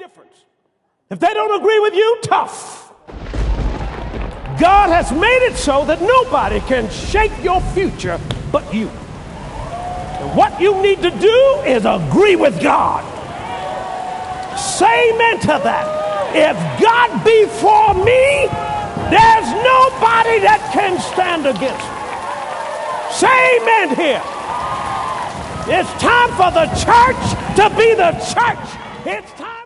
difference. If they don't agree with you, tough. God has made it so that nobody can shape your future but you. And what you need to do is agree with God. Say amen to that. If God be for me, there's nobody that can stand against me. Say amen here. It's time for the church to be the church. It's time.